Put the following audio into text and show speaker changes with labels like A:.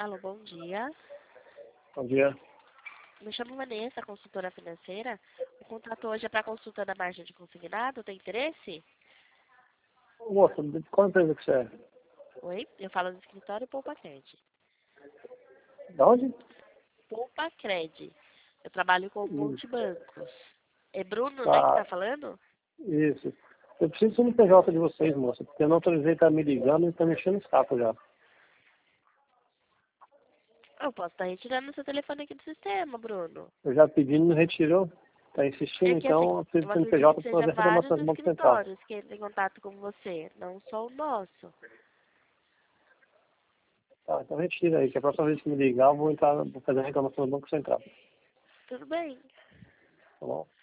A: Alô, bom dia.
B: Bom dia.
A: Me chamo Vanessa, consultora financeira. O contato hoje é para consulta da margem de consignado. Tem interesse?
B: Moça, de qual empresa que você é?
A: Oi, eu falo do escritório Poupa Cred.
B: De onde?
A: Poupa Cred. Eu trabalho com
B: Isso.
A: multibancos. É Bruno, né, que
B: Tá,
A: tá falando?
B: isso. Eu preciso do CNPJ de vocês, moça, porque eu não autorizei estar me ligando e está mexendo o saco já.
A: Eu posso estar retirando seu telefone aqui do sistema, Bruno.
B: Eu já pedi e não retirou. Está insistindo,
A: É que assim,
B: então eu preciso
A: eu
B: do
A: acredito
B: CNPJ
A: que
B: para
A: seja
B: ver se eu
A: vários
B: mostrar no Banco Central.
A: escritórios que entram em contato com você, não só o nosso.
B: Tá, então retira aí, que a próxima vez que me ligar eu vou fazer a reclamação no Banco Central.
A: Tudo bem.
B: Tá bom?